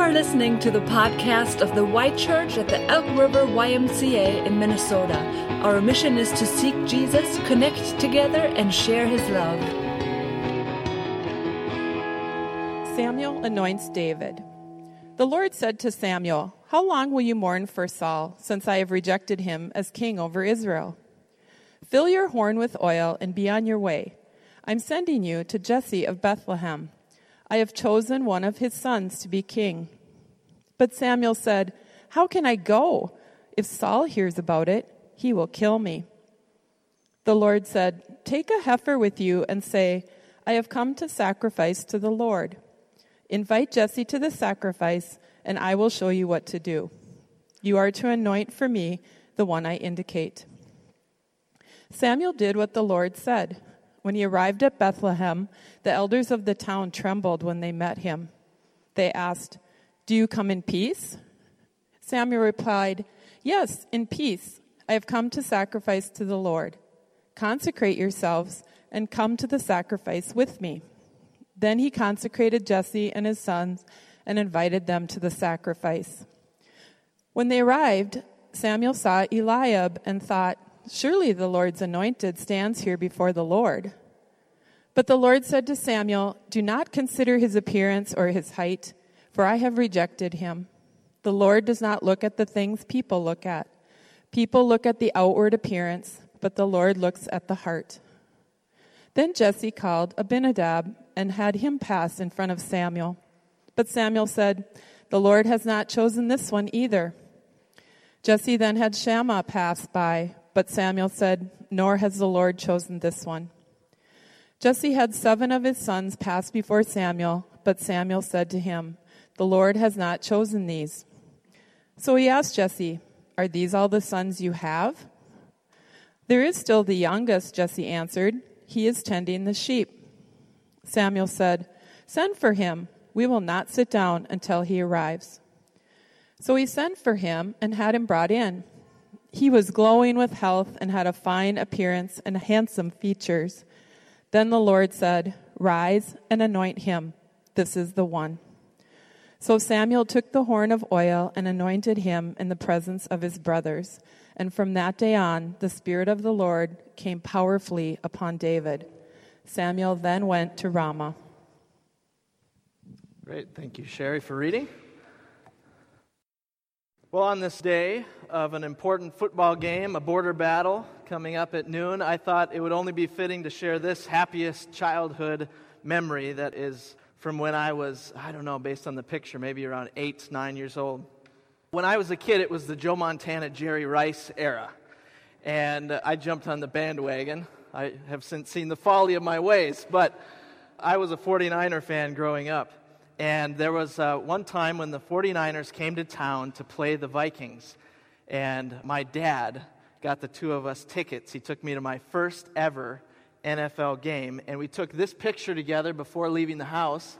are listening to the podcast of the White Church at the Elk River YMCA in Minnesota. Our mission is to seek Jesus, connect together, and share his love. Samuel anoints David. The Lord said to Samuel, "How long will you mourn for Saul, since I have rejected him as king over Israel? Fill your horn with oil and be on your way. I'm sending you to Jesse of Bethlehem. I have chosen one of his sons to be king." But Samuel said, "How can I go? If Saul hears about it, he will kill me." The Lord said, "Take a heifer with you and say, 'I have come to sacrifice to the Lord.' Invite Jesse to the sacrifice, and I will show you what to do. You are to anoint for me the one I indicate." Samuel did what the Lord said. When he arrived at Bethlehem, the elders of the town trembled when they met him. They asked, "Do you come in peace?" Samuel replied, "Yes, in peace. I have come to sacrifice to the Lord. Consecrate yourselves and come to the sacrifice with me." Then he consecrated Jesse and his sons and invited them to the sacrifice. When they arrived, Samuel saw Eliab and thought, "Surely the Lord's anointed stands here before the Lord." But the Lord said to Samuel, "Do not consider his appearance or his height, for I have rejected him. The Lord does not look at the things people look at. People look at the outward appearance, but the Lord looks at the heart." Then Jesse called Abinadab and had him pass in front of Samuel. But Samuel said, "The Lord has not chosen this one either." Jesse then had Shammah pass by, but Samuel said, "Nor has the Lord chosen this one." Jesse had 7 of his sons pass before Samuel, but Samuel said to him, "The Lord has not chosen these." So he asked Jesse, "Are these all the sons you have?" "There is still the youngest," Jesse answered. "He is tending the sheep." Samuel said, "Send for him. We will not sit down until he arrives." So he sent for him and had him brought in. He was glowing with health and had a fine appearance and handsome features. Then the Lord said, "Rise and anoint him. This is the one." So Samuel took the horn of oil and anointed him in the presence of his brothers. And from that day on, the Spirit of the Lord came powerfully upon David. Samuel then went to Ramah. Great. Thank you, Sherry, for reading. Well, on this day of an important football game, a border battle coming up at noon, I thought it would only be fitting to share this happiest childhood memory that is from when I was, based on the picture, maybe around 8, 9 years old. When I was a kid, it was the Joe Montana, Jerry Rice era, and I jumped on the bandwagon. I have since seen the folly of my ways, but I was a 49er fan growing up. And there was one time when the 49ers came to town to play the Vikings, and my dad got the 2 of us tickets. He took me to my first ever NFL game, and we took this picture together before leaving the house.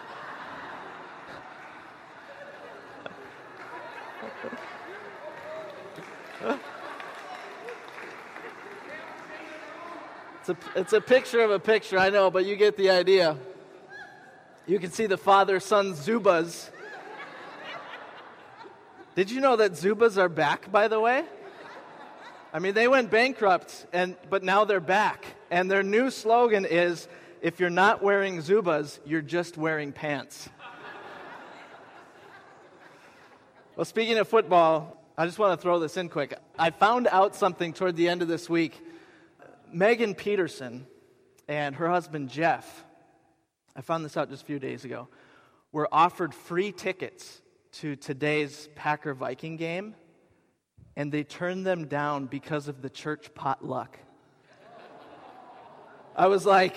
It's a picture of a picture, I know, but you get the idea. You can see the father-son Zubas. Did you know that Zubas are back, by the way? I mean, they went bankrupt, but now they're back. And their new slogan is, "If you're not wearing Zubas, you're just wearing pants." Well, speaking of football, I just want to throw this in quick. I found out something toward the end of this week. Megan Peterson and her husband Jeff, I found this out just a few days ago, were offered free tickets to today's Packer-Viking game, and they turned them down because of the church potluck. I was like,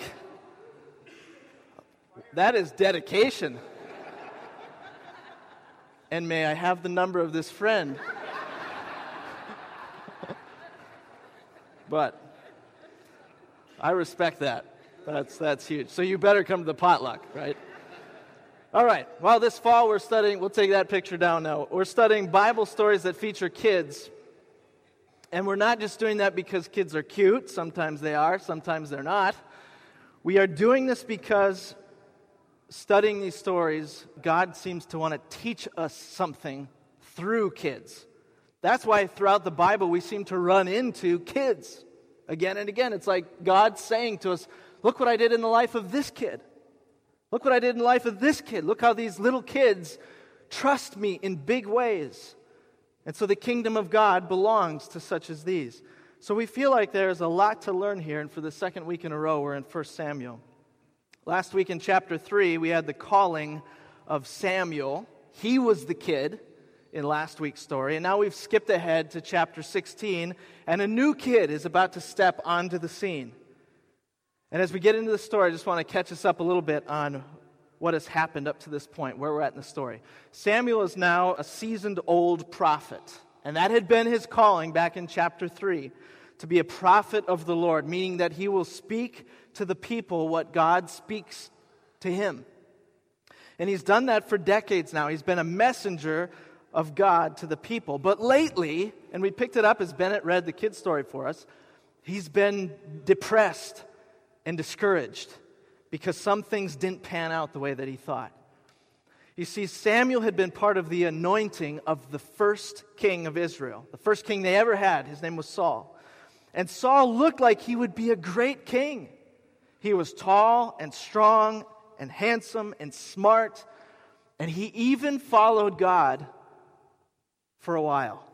that is dedication. And may I have the number of this friend? But I respect that. That's huge. So you better come to the potluck, right? All right. Well, this fall we're studying, we'll take that picture down now. We're studying Bible stories that feature kids. And we're not just doing that because kids are cute. Sometimes they are, sometimes they're not. We are doing this because studying these stories, God seems to want to teach us something through kids. That's why throughout the Bible we seem to run into kids again and again. It's like God saying to us, look what I did in the life of this kid. Look what I did in the life of this kid. Look how these little kids trust me in big ways. And so the kingdom of God belongs to such as these. So we feel like there's a lot to learn here, and for the second week in a row, we're in 1 Samuel. Last week in chapter 3, we had the calling of Samuel. He was the kid in last week's story, and now we've skipped ahead to chapter 16, and a new kid is about to step onto the scene. And as we get into the story, I just want to catch us up a little bit on what has happened up to this point, where we're at in the story. Samuel is now a seasoned old prophet, and that had been his calling back in chapter 3, to be a prophet of the Lord, meaning that he will speak to the people what God speaks to him. And he's done that for decades now. He's been a messenger of God to the people. But lately, and we picked it up as Bennett read the kid's story for us, he's been depressed and discouraged because some things didn't pan out the way that he thought. You see, Samuel had been part of the anointing of the first king of Israel, the first king they ever had. His name was Saul. And Saul looked like he would be a great king. He was tall and strong and handsome and smart, and he even followed God for a while.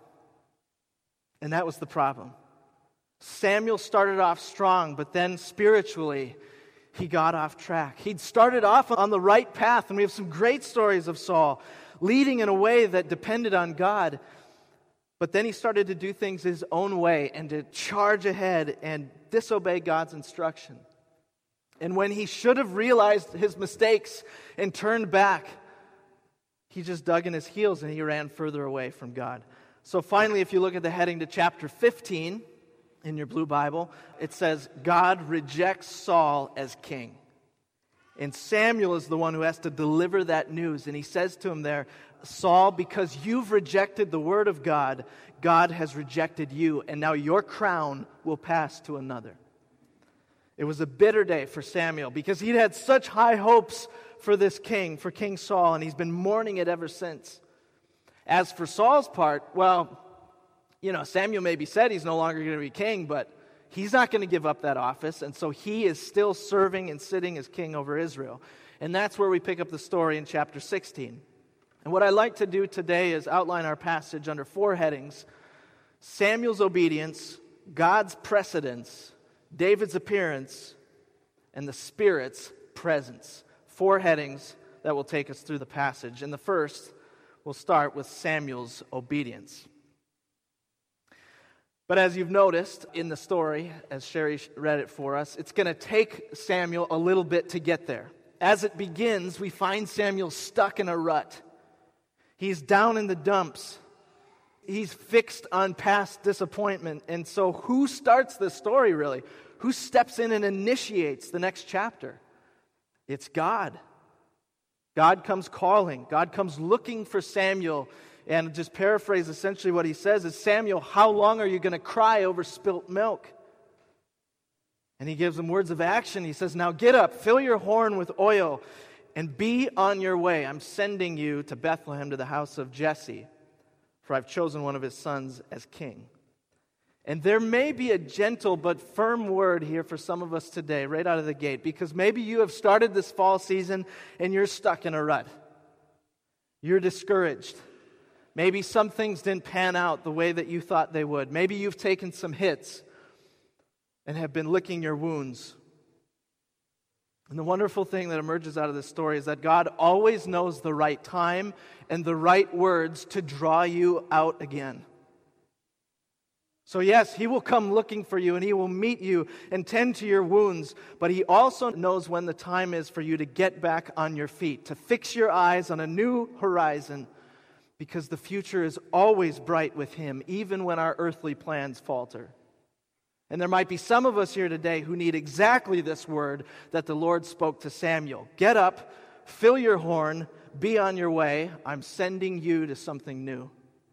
And that was the problem. Samuel started off strong, but then spiritually, he got off track. He'd started off on the right path, and we have some great stories of Saul leading in a way that depended on God. But then he started to do things his own way and to charge ahead and disobey God's instruction. And when he should have realized his mistakes and turned back, he just dug in his heels and he ran further away from God. So finally, if you look at the heading to chapter 15 in your blue Bible, it says, God rejects Saul as king. And Samuel is the one who has to deliver that news. And he says to him there, Saul, because you've rejected the word of God, God has rejected you, and now your crown will pass to another. It was a bitter day for Samuel because he'd had such high hopes for this king, for King Saul, and he's been mourning it ever since. As for Saul's part, well, Samuel maybe said he's no longer going to be king, but he's not going to give up that office, and so he is still serving and sitting as king over Israel. And that's where we pick up the story in chapter 16. And what I'd like to do today is outline our passage under 4 headings: Samuel's obedience, God's precedence, David's appearance, and the Spirit's presence. 4 headings that will take us through the passage. And the first, we'll start with Samuel's obedience. But as you've noticed in the story, as Sherry read it for us, it's going to take Samuel a little bit to get there. As it begins, we find Samuel stuck in a rut. He's down in the dumps. He's fixed on past disappointment. And so who starts this story, really? Who steps in and initiates the next chapter? It's God. God comes calling. God comes looking for Samuel. And just paraphrase essentially what he says is, Samuel, how long are you going to cry over spilt milk? And he gives him words of action. He says, now get up, fill your horn with oil, and be on your way. I'm sending you to Bethlehem, to the house of Jesse, for I've chosen one of his sons as king. And there may be a gentle but firm word here for some of us today, right out of the gate, because maybe you have started this fall season and you're stuck in a rut. You're discouraged. Maybe some things didn't pan out the way that you thought they would. Maybe you've taken some hits and have been licking your wounds. And the wonderful thing that emerges out of this story is that God always knows the right time and the right words to draw you out again. So yes, He will come looking for you and He will meet you and tend to your wounds, but He also knows when the time is for you to get back on your feet, to fix your eyes on a new horizon, because the future is always bright with Him, even when our earthly plans falter. And there might be some of us here today who need exactly this word that the Lord spoke to Samuel. Get up, fill your horn, be on your way. I'm sending you to something new.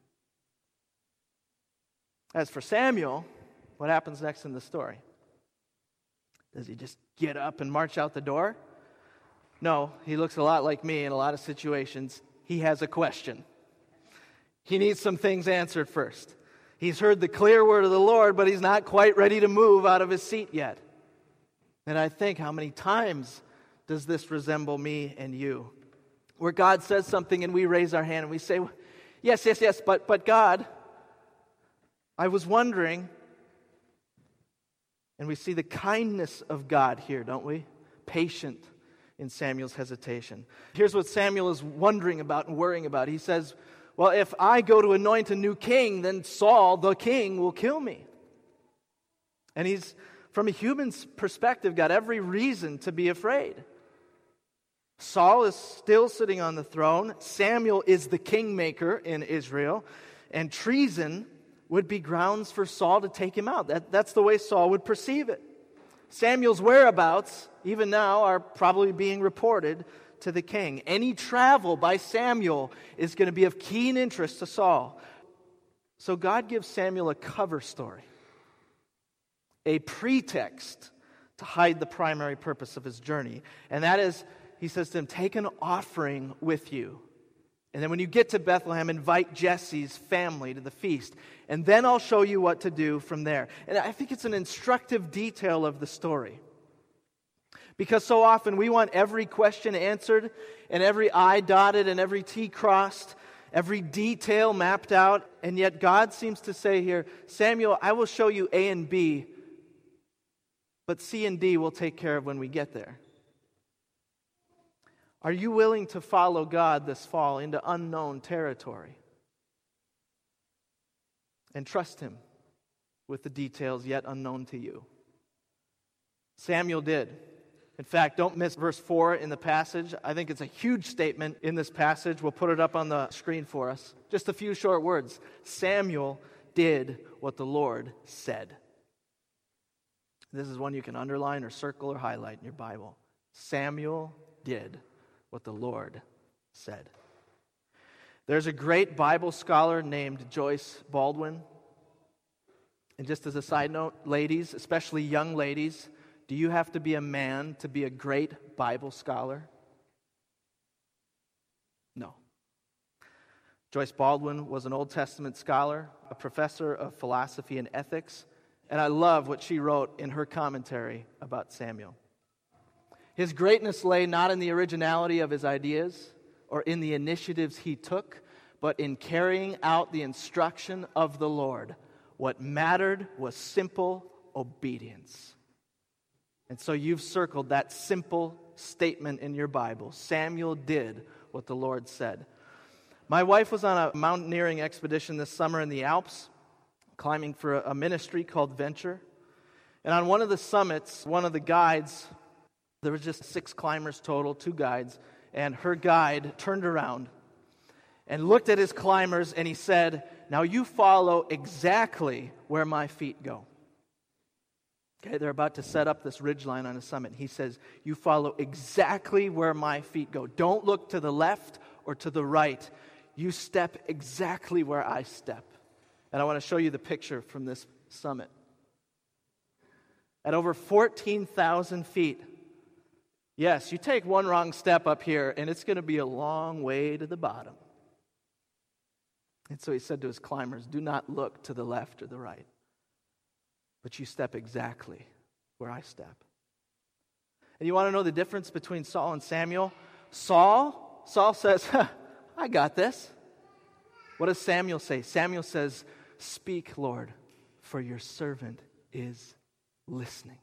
As for Samuel, what happens next in the story? Does he just get up and march out the door? No, he looks a lot like me in a lot of situations. He has a question. He needs some things answered first. He's heard the clear word of the Lord, but he's not quite ready to move out of his seat yet. And I think, how many times does this resemble me and you? Where God says something and we raise our hand and we say, yes, but God, I was wondering. And we see the kindness of God here, don't we? Patient in Samuel's hesitation. Here's what Samuel is wondering about and worrying about. He says, well, if I go to anoint a new king, then Saul, the king, will kill me. And he's, from a human perspective, got every reason to be afraid. Saul is still sitting on the throne. Samuel is the kingmaker in Israel. And treason would be grounds for Saul to take him out. That's the way Saul would perceive it. Samuel's whereabouts, even now, are probably being reported to the king. Any travel by Samuel is going to be of keen interest to Saul. So God gives Samuel a cover story, a pretext to hide the primary purpose of his journey. And that is, he says to him, take an offering with you. And then when you get to Bethlehem, invite Jesse's family to the feast. And then I'll show you what to do from there. And I think it's an instructive detail of the story. Because so often we want every question answered, and every I dotted, and every T crossed, every detail mapped out. And yet God seems to say here, Samuel, I will show you A and B, but C and D we'll take care of when we get there. Are you willing to follow God this fall into unknown territory? And trust Him with the details yet unknown to you. Samuel did. In fact, don't miss verse 4 in the passage. I think it's a huge statement in this passage. We'll put it up on the screen for us. Just a few short words. Samuel did what the Lord said. This is one you can underline or circle or highlight in your Bible. Samuel did what the Lord said. There's a great Bible scholar named Joyce Baldwin. And just as a side note, ladies, especially young ladies, do you have to be a man to be a great Bible scholar? No. Joyce Baldwin was an Old Testament scholar, a professor of philosophy and ethics, and I love what she wrote in her commentary about Samuel. His greatness lay not in the originality of his ideas or in the initiatives he took, but in carrying out the instruction of the Lord. What mattered was simple obedience. And so you've circled that simple statement in your Bible. Samuel did what the Lord said. My wife was on a mountaineering expedition this summer in the Alps, climbing for a ministry called Venture. And on one of the summits, one of the guides, there was just 6 climbers total, 2 guides, and her guide turned around and looked at his climbers and he said, now you follow exactly where my feet go. Okay, they're about to set up this ridgeline on a summit. He says, you follow exactly where my feet go. Don't look to the left or to the right. You step exactly where I step. And I want to show you the picture from this summit. At over 14,000 feet, yes, you take one wrong step up here, and it's going to be a long way to the bottom. And so he said to his climbers, do not look to the left or the right, but you step exactly where I step. And you want to know the difference between Saul and Samuel? Saul says, I got this. What does Samuel say? Samuel says, speak, Lord, for your servant is listening.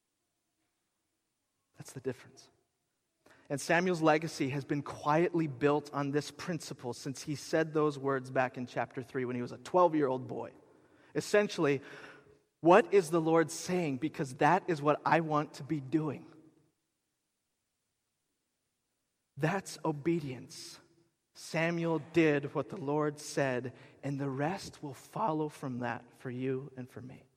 That's the difference. And Samuel's legacy has been quietly built on this principle since he said those words back in chapter 3 when he was a 12-year-old boy. Essentially, what is the Lord saying? Because that is what I want to be doing. That's obedience. Samuel did what the Lord said, and the rest will follow from that for you and for me.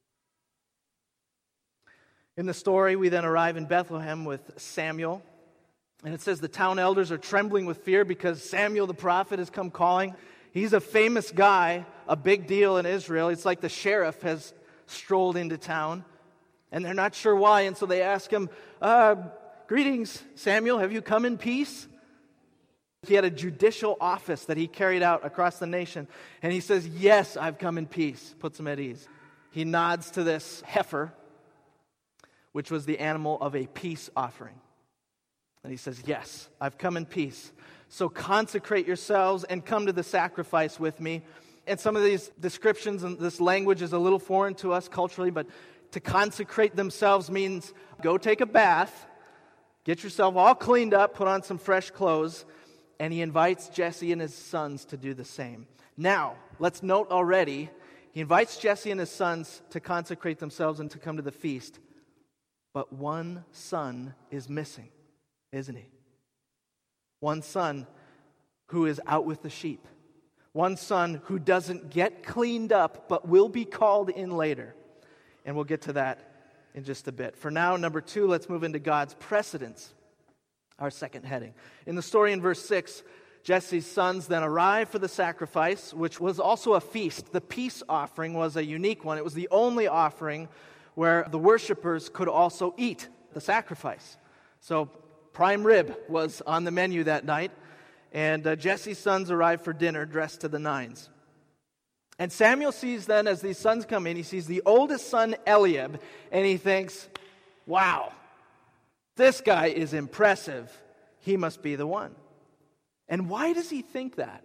In the story, we then arrive in Bethlehem with Samuel. And it says the town elders are trembling with fear because Samuel the prophet has come calling. He's a famous guy, a big deal in Israel. It's like the sheriff has strolled into town. And they're not sure why. And so they ask him, good "Greetings, Samuel, have you come in peace?" He had a judicial office that he carried out across the nation. And he says, "Yes, I've come in peace." Puts him at ease. He nods to this heifer, which was the animal of a peace offering. And he says, "Yes, I've come in peace. So consecrate yourselves and come to the sacrifice with me." And some of these descriptions and this language is a little foreign to us culturally, but to consecrate themselves means go take a bath, get yourself all cleaned up, put on some fresh clothes, and he invites Jesse and his sons to do the same. Now, let's note already, he invites Jesse and his sons to consecrate themselves and to come to the feast. But one son is missing, isn't he? One son who is out with the sheep. One son who doesn't get cleaned up, but will be called in later. And we'll get to that in just a bit. For now, number 2, let's move into God's precedence. Our second heading. In the story in verse 6, Jesse's sons then arrive for the sacrifice, which was also a feast. The peace offering was a unique one. It was the only offering where the worshipers could also eat the sacrifice. So prime rib was on the menu that night, and Jesse's sons arrive for dinner dressed to the nines. And Samuel sees then, as these sons come in, he sees the oldest son, Eliab, and he thinks, "Wow, this guy is impressive. He must be the one." And why does he think that?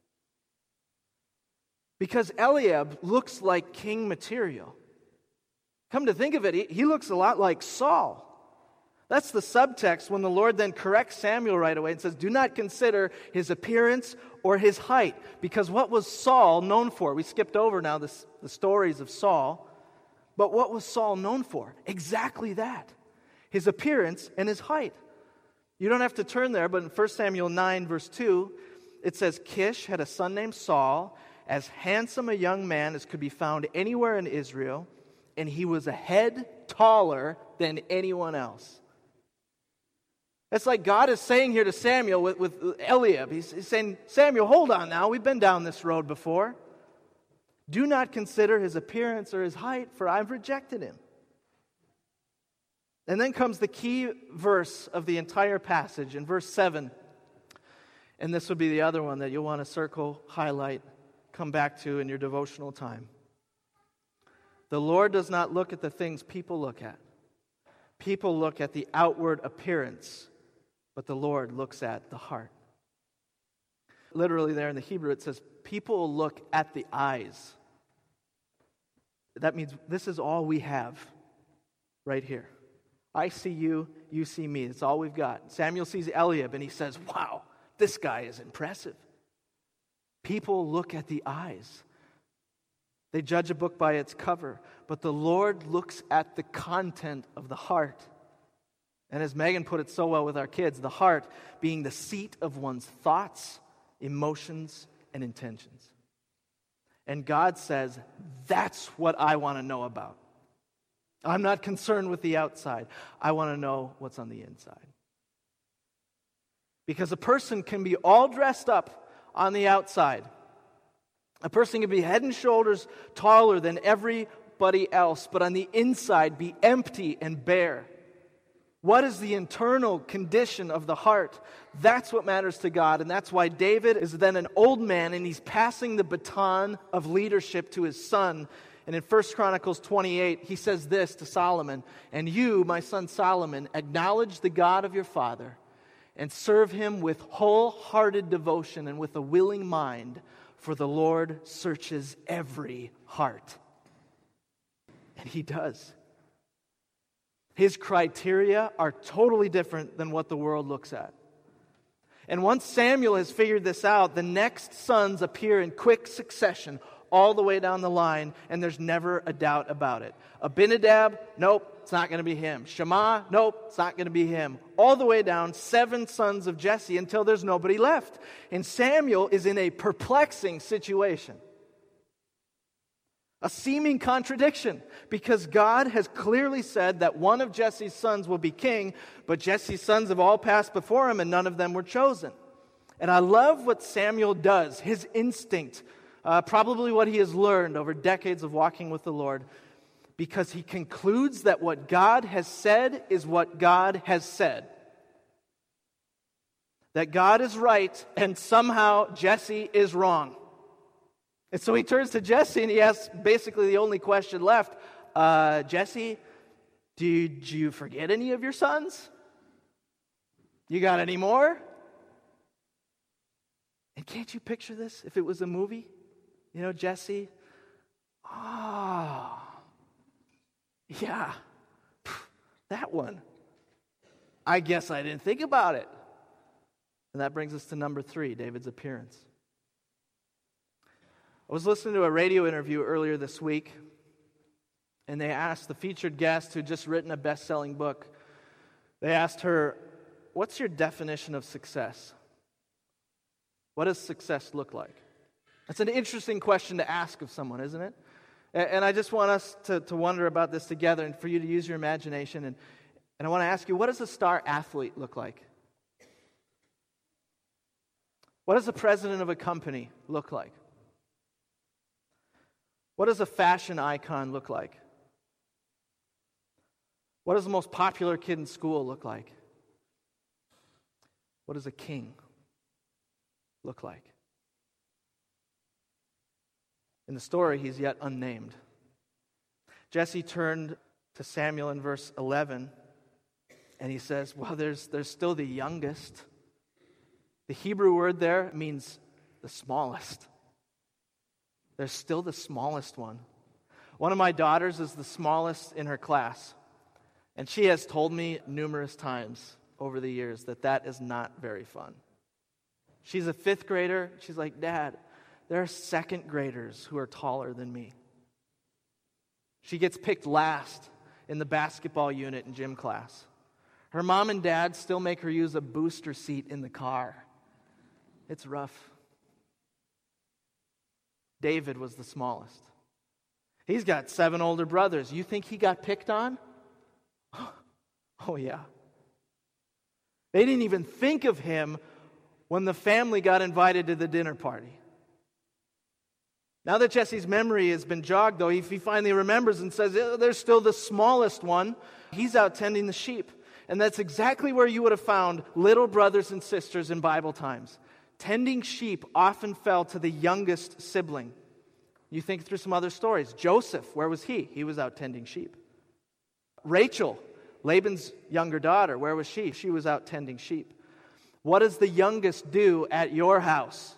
Because Eliab looks like king material. Come to think of it, he looks a lot like Saul. That's the subtext when the Lord then corrects Samuel right away and says, "Do not consider his appearance or his height." Because what was Saul known for? We skipped over now the stories of Saul. But what was Saul known for? Exactly that. His appearance and his height. You don't have to turn there, but in 1 Samuel 9, verse 2, it says, "Kish had a son named Saul, as handsome a young man as could be found anywhere in Israel, and he was a head taller than anyone else." It's like God is saying here to Samuel with Eliab. He's saying, "Samuel, hold on now. We've been down this road before. Do not consider his appearance or his height, for I've rejected him." And then comes the key verse of the entire passage in verse 7. And this would be the other one that you'll want to circle, highlight, come back to in your devotional time. "The Lord does not look at the things people look at. People look at the outward appearance, but the Lord looks at the heart." Literally there in the Hebrew it says, people look at the eyes. That means this is all we have right here. I see you, you see me. That's all we've got. Samuel sees Eliab and he says, "Wow, this guy is impressive." People look at the eyes. They judge a book by its cover, but the Lord looks at the content of the heart. And as Megan put it so well with our kids, the heart being the seat of one's thoughts, emotions, and intentions. And God says, that's what I want to know about. I'm not concerned with the outside. I want to know what's on the inside. Because a person can be all dressed up on the outside. A person can be head and shoulders taller than everybody else, but on the inside be empty and bare. What is the internal condition of the heart? That's what matters to God, and that's why David is then an old man, and he's passing the baton of leadership to his son. And in 1 Chronicles 28, he says this to Solomon, "And you, my son Solomon, acknowledge the God of your father, and serve him with wholehearted devotion and with a willing mind, for the Lord searches every heart." And he does. His criteria are totally different than what the world looks at. And once Samuel has figured this out, the next sons appear in quick succession all the way down the line, and there's never a doubt about it. Abinadab, nope, it's not going to be him. Shammah, nope, it's not going to be him. All the way down, 7 sons of Jesse until there's nobody left. And Samuel is in a perplexing situation. A seeming contradiction, because God has clearly said that one of Jesse's sons will be king, but Jesse's sons have all passed before him and none of them were chosen. And I love what Samuel does, his instinct, probably what he has learned over decades of walking with the Lord, because he concludes that what God has said is what God has said. that God is right and somehow Jesse is wrong. And so he turns to Jesse and he asks basically the only question left. Jesse, did you forget any of your sons? You got any more? And can't you picture this if it was a movie? You know, Jesse, yeah, that one. I guess I didn't think about it. And that brings us to number 3, David's appearance. I was listening to a radio interview earlier this week, and they asked the featured guest who'd just written a best-selling book, they asked her, what's your definition of success? What does success look like? That's an interesting question to ask of someone, isn't it? And I just want us to wonder about this together and for you to use your imagination. And I want to ask you, what does a star athlete look like? What does the president of a company look like? What does a fashion icon look like? What does the most popular kid in school look like? What does a king look like? In the story, he's yet unnamed. Jesse turned to Samuel in verse 11, and he says, well, there's still the youngest. The Hebrew word there means the smallest. There's still the smallest one. One of my daughters is the smallest in her class, and she has told me numerous times over the years that is not very fun. She's a 5th grader. She's like, Dad, there are 2nd graders who are taller than me. She gets picked last in the basketball unit in gym class. Her mom and dad still make her use a booster seat in the car. It's rough. David was the smallest. He's got 7 older brothers. You think he got picked on? Oh, yeah. They didn't even think of him when the family got invited to the dinner party. Now that Jesse's memory has been jogged, though, he finally remembers and says, there's still the smallest one. He's out tending the sheep. And that's exactly where you would have found little brothers and sisters in Bible times. Tending sheep often fell to the youngest sibling. You think through some other stories. Joseph, where was he? He was out tending sheep. Rachel, Laban's younger daughter, where was she? She was out tending sheep. What does the youngest do at your house?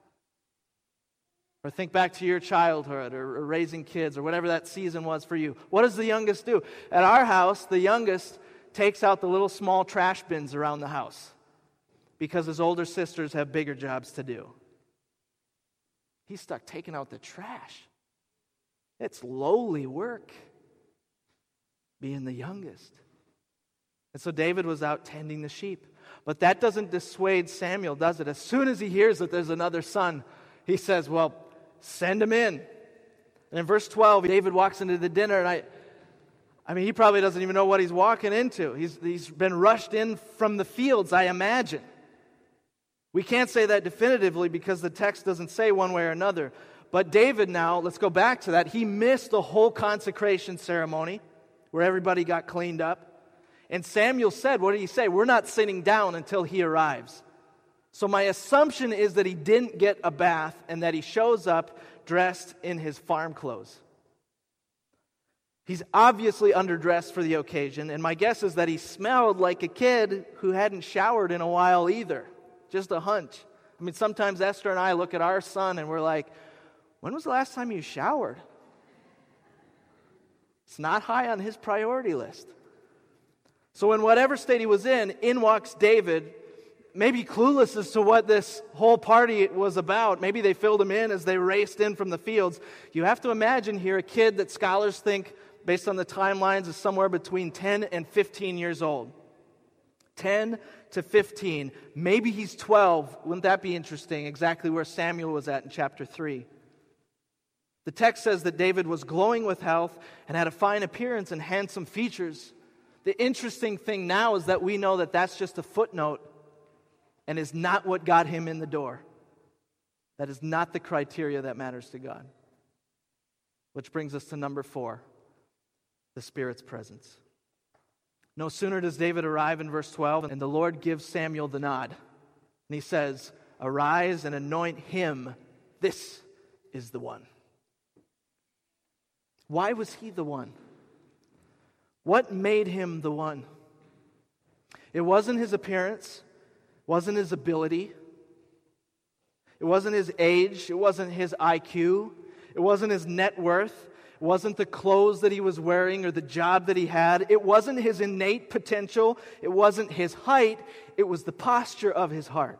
Or think back to your childhood or raising kids or whatever that season was for you. What does the youngest do? At our house, the youngest takes out the little small trash bins around the house because his older sisters have bigger jobs to do. He's stuck taking out the trash. It's lowly work being the youngest. And so David was out tending the sheep. But that doesn't dissuade Samuel, does it? As soon as he hears that there's another son, he says, well, send him in. And in verse 12, David walks into the dinner, and I mean, he probably doesn't even know what he's walking into. He's been rushed in from the fields, I imagine. We can't say that definitively because the text doesn't say one way or another. But David now, let's go back to that. He missed the whole consecration ceremony where everybody got cleaned up. And Samuel said, what did he say? We're not sitting down until he arrives. So my assumption is that he didn't get a bath and that he shows up dressed in his farm clothes. He's obviously underdressed for the occasion, and my guess is that he smelled like a kid who hadn't showered in a while either. Just a hunch. I mean, sometimes Esther and I look at our son and we're like, when was the last time you showered? It's not high on his priority list. So in whatever state he was in walks David, maybe clueless as to what this whole party was about. Maybe they filled him in as they raced in from the fields. You have to imagine here a kid that scholars think, based on the timelines, is somewhere between 10 and 15 years old. 10 to 15. Maybe he's 12. Wouldn't that be interesting? Exactly where Samuel was at in chapter 3. The text says that David was glowing with health and had a fine appearance and handsome features. The interesting thing now is that we know that that's just a footnote and is not what got him in the door. That is not the criteria that matters to God. Which brings us to number 4, the Spirit's presence. No sooner does David arrive in verse 12, and the Lord gives Samuel the nod. And he says, "Arise and anoint him. This is the one." Why was he the one? What made him the one? It wasn't his appearance, wasn't his ability, it wasn't his age, it wasn't his IQ, it wasn't his net worth, it wasn't the clothes that he was wearing or the job that he had, it wasn't his innate potential, it wasn't his height, it was the posture of his heart.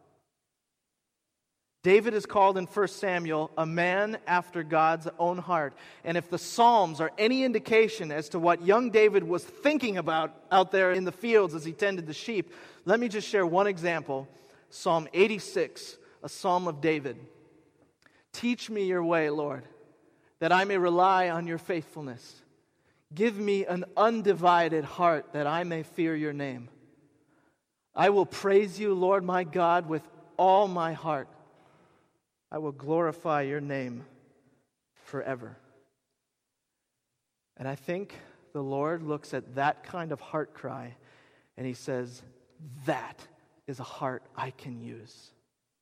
David is called in 1 Samuel a man after God's own heart. And if the Psalms are any indication as to what young David was thinking about out there in the fields as he tended the sheep, let me just share one example. Psalm 86, a psalm of David. "Teach me your way, Lord, that I may rely on your faithfulness. Give me an undivided heart that I may fear your name. I will praise you, Lord my God, with all my heart. I will glorify your name forever." And I think the Lord looks at that kind of heart cry and he says, that is a heart I can use.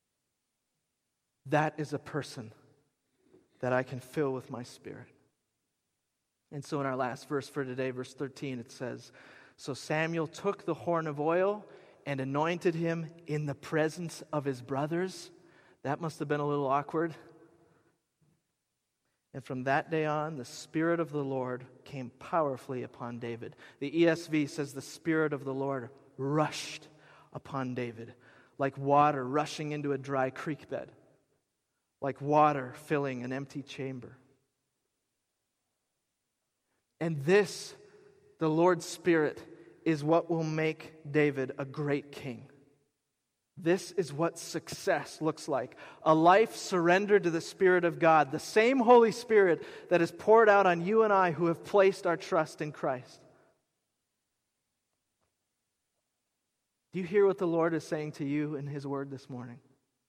That is a person that I can fill with my Spirit. And so in our last verse for today, verse 13, it says, "So Samuel took the horn of oil and anointed him in the presence of his brothers." That must have been a little awkward. "And from that day on, the Spirit of the Lord came powerfully upon David." The ESV says the Spirit of the Lord rushed upon David, like water rushing into a dry creek bed, like water filling an empty chamber. And this, the Lord's Spirit, is what will make David a great king. This is what success looks like. A life surrendered to the Spirit of God, the same Holy Spirit that is poured out on you and I who have placed our trust in Christ. Do you hear what the Lord is saying to you in His Word this morning?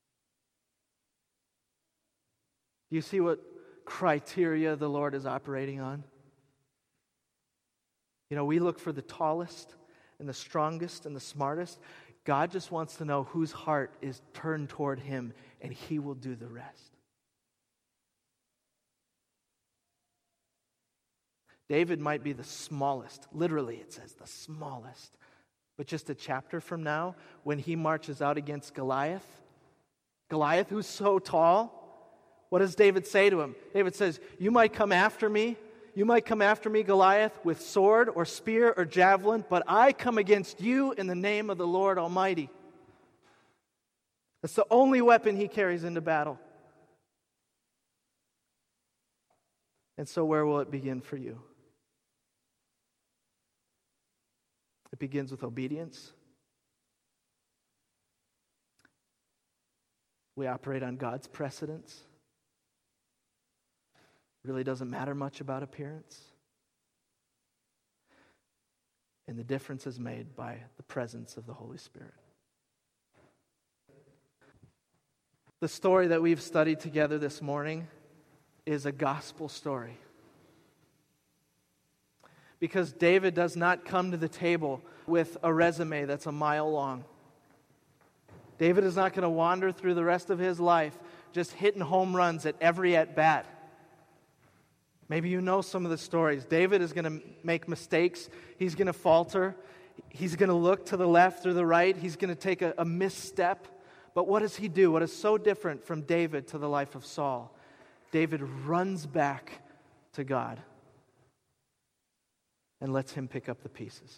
Do you see what criteria the Lord is operating on? You know, we look for the tallest and the strongest and the smartest. God just wants to know whose heart is turned toward Him, and He will do the rest. David might be the smallest. Literally, it says the smallest. But just a chapter from now, when he marches out against Goliath, who's so tall, what does David say to him? David says, "You might come after me. You might come after me, Goliath, with sword or spear or javelin, but I come against you in the name of the Lord Almighty." That's the only weapon he carries into battle. And so where will it begin for you? It begins with obedience. We operate on God's precedence. Really doesn't matter much about appearance. And the difference is made by the presence of the Holy Spirit. The story that we've studied together this morning is a gospel story. Because David does not come to the table with a resume that's a mile long. David is not going to wander through the rest of his life just hitting home runs at every at-bat. Maybe you know some of the stories. David is going to make mistakes. He's going to falter. He's going to look to the left or the right. He's going to take a misstep. But what does he do? What is so different from David to the life of Saul? David runs back to God and lets Him pick up the pieces.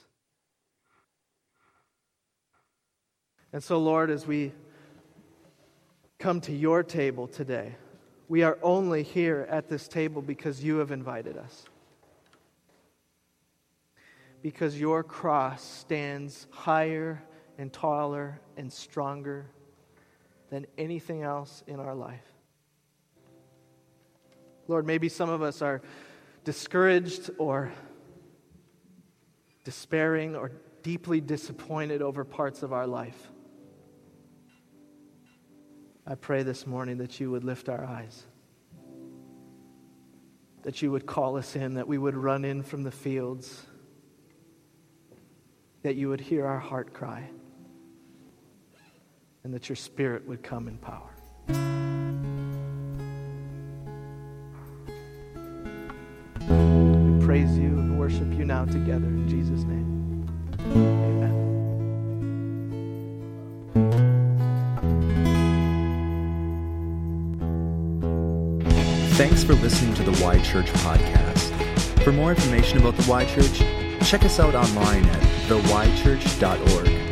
And so, Lord, as we come to your table today, we are only here at this table because you have invited us. Because your cross stands higher and taller and stronger than anything else in our life. Lord, maybe some of us are discouraged or despairing or deeply disappointed over parts of our life. I pray this morning that you would lift our eyes, that you would call us in, that we would run in from the fields, that you would hear our heart cry. and that your Spirit would come in power. We praise you and worship you now together in Jesus' name. Amen. Thanks for listening to the Y Church podcast. For more information about the Y Church, check us out online at theychurch.org.